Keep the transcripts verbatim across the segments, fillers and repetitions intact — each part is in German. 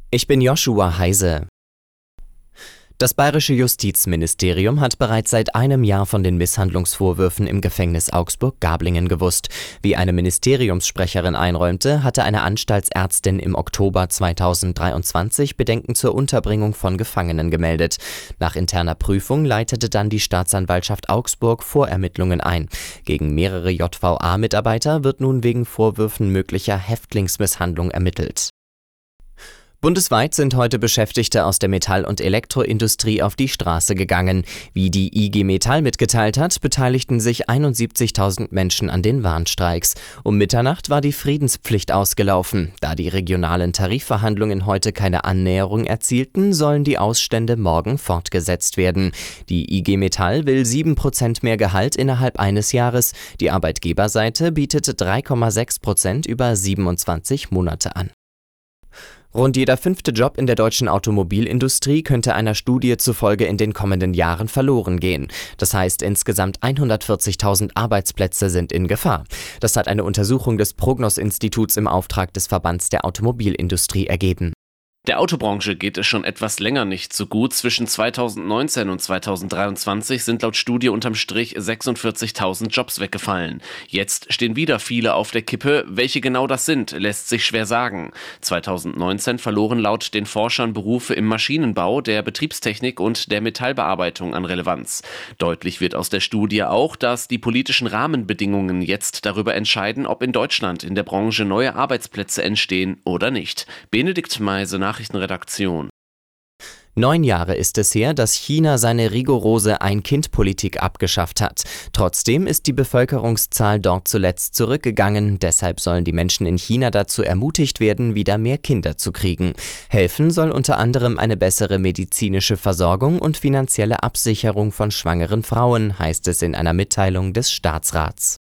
Ich bin Joshua Heise. Das bayerische Justizministerium hat bereits seit einem Jahr von den Misshandlungsvorwürfen im Gefängnis Augsburg-Gablingen gewusst. Wie eine Ministeriumssprecherin einräumte, hatte eine Anstaltsärztin im Oktober zweitausenddreiundzwanzig Bedenken zur Unterbringung von Gefangenen gemeldet. Nach interner Prüfung leitete dann die Staatsanwaltschaft Augsburg Vorermittlungen ein. Gegen mehrere J V A-Mitarbeiter wird nun wegen Vorwürfen möglicher Häftlingsmisshandlung ermittelt. Bundesweit sind heute Beschäftigte aus der Metall- und Elektroindustrie auf die Straße gegangen. Wie die I G Metall mitgeteilt hat, beteiligten sich einundsiebzigtausend Menschen an den Warnstreiks. Um Mitternacht war die Friedenspflicht ausgelaufen. Da die regionalen Tarifverhandlungen heute keine Annäherung erzielten, sollen die Ausstände morgen fortgesetzt werden. Die I G Metall will sieben Prozent mehr Gehalt innerhalb eines Jahres. Die Arbeitgeberseite bietet drei Komma sechs Prozent über siebenundzwanzig Monate an. Rund jeder fünfte Job in der deutschen Automobilindustrie könnte einer Studie zufolge in den kommenden Jahren verloren gehen. Das heißt, insgesamt hundertvierzigtausend Arbeitsplätze sind in Gefahr. Das hat eine Untersuchung des Prognos-Instituts im Auftrag des Verbands der Automobilindustrie ergeben. Der Autobranche geht es schon etwas länger nicht so gut. Zwischen zweitausendneunzehn und zweitausenddreiundzwanzig sind laut Studie unterm Strich sechsundvierzigtausend Jobs weggefallen. Jetzt stehen wieder viele auf der Kippe. Welche genau das sind, lässt sich schwer sagen. zweitausendneunzehn verloren laut den Forschern Berufe im Maschinenbau, der Betriebstechnik und der Metallbearbeitung an Relevanz. Deutlich wird aus der Studie auch, dass die politischen Rahmenbedingungen jetzt darüber entscheiden, ob in Deutschland in der Branche neue Arbeitsplätze entstehen oder nicht. Benedikt Meise, Nachrichtenredaktion. Neun Jahre ist es her, dass China seine rigorose Ein-Kind-Politik abgeschafft hat. Trotzdem ist die Bevölkerungszahl dort zuletzt zurückgegangen. Deshalb sollen die Menschen in China dazu ermutigt werden, wieder mehr Kinder zu kriegen. Helfen soll unter anderem eine bessere medizinische Versorgung und finanzielle Absicherung von schwangeren Frauen, heißt es in einer Mitteilung des Staatsrats.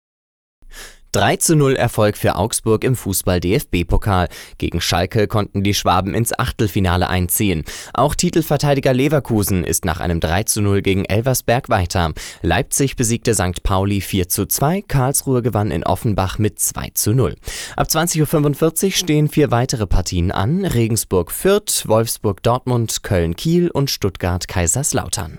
drei zu null Erfolg für Augsburg im Fußball-D F B-Pokal. Gegen Schalke konnten die Schwaben ins Achtelfinale einziehen. Auch Titelverteidiger Leverkusen ist nach einem drei zu null gegen Elversberg weiter. Leipzig besiegte Sankt Pauli vier zu zwei, Karlsruhe gewann in Offenbach mit zwei zu null. Ab zwanzig Uhr fünfundvierzig stehen vier weitere Partien an: Regensburg-Fürth, Wolfsburg-Dortmund, Köln-Kiel und Stuttgart-Kaiserslautern.